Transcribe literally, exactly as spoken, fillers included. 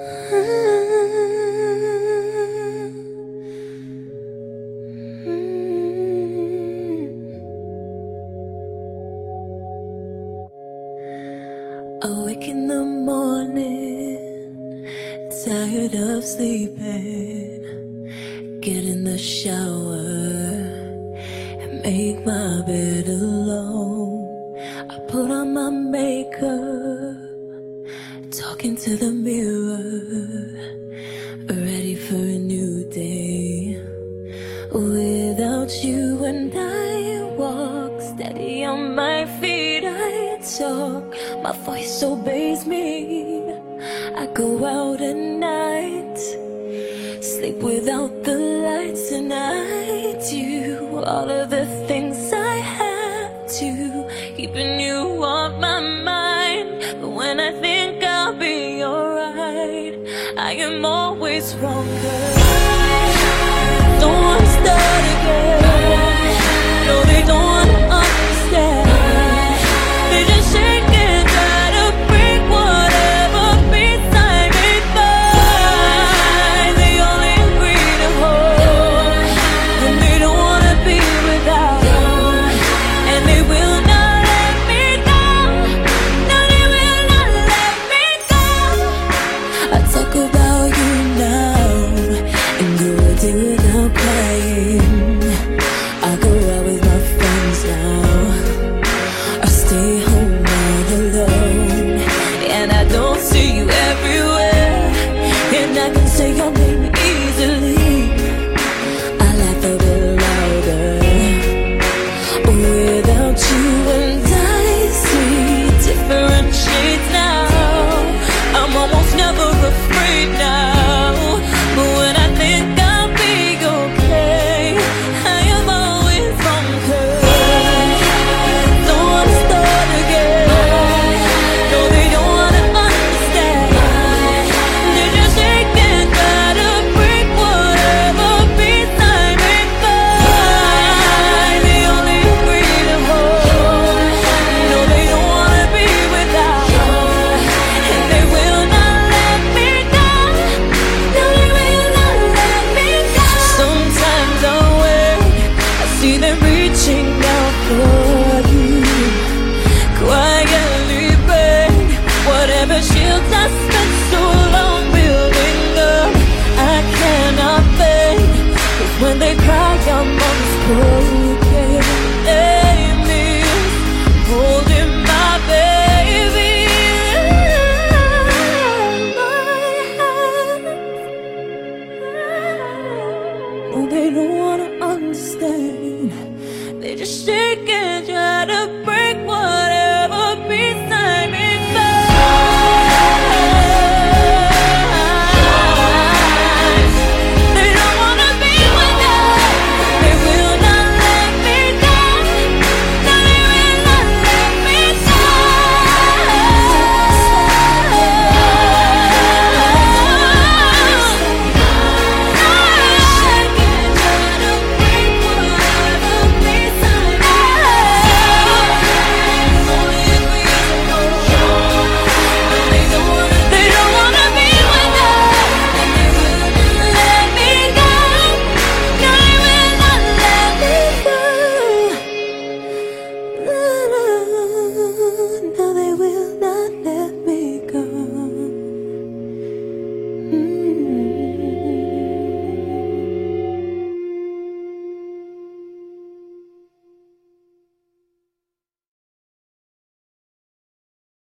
Awake in the morning, tired of sleeping. Get in the shower and make my bed alone. I put on my makeup, talking to the mirror, ready for a new day. Without you and I walk steady on my feet. I talk, my voice obeys me. I go out at night, sleep without the lights, and I do all of the things I have to, keeping you on my mind. But when I think I'll be alright, I am always wrong, 'cause no one's there.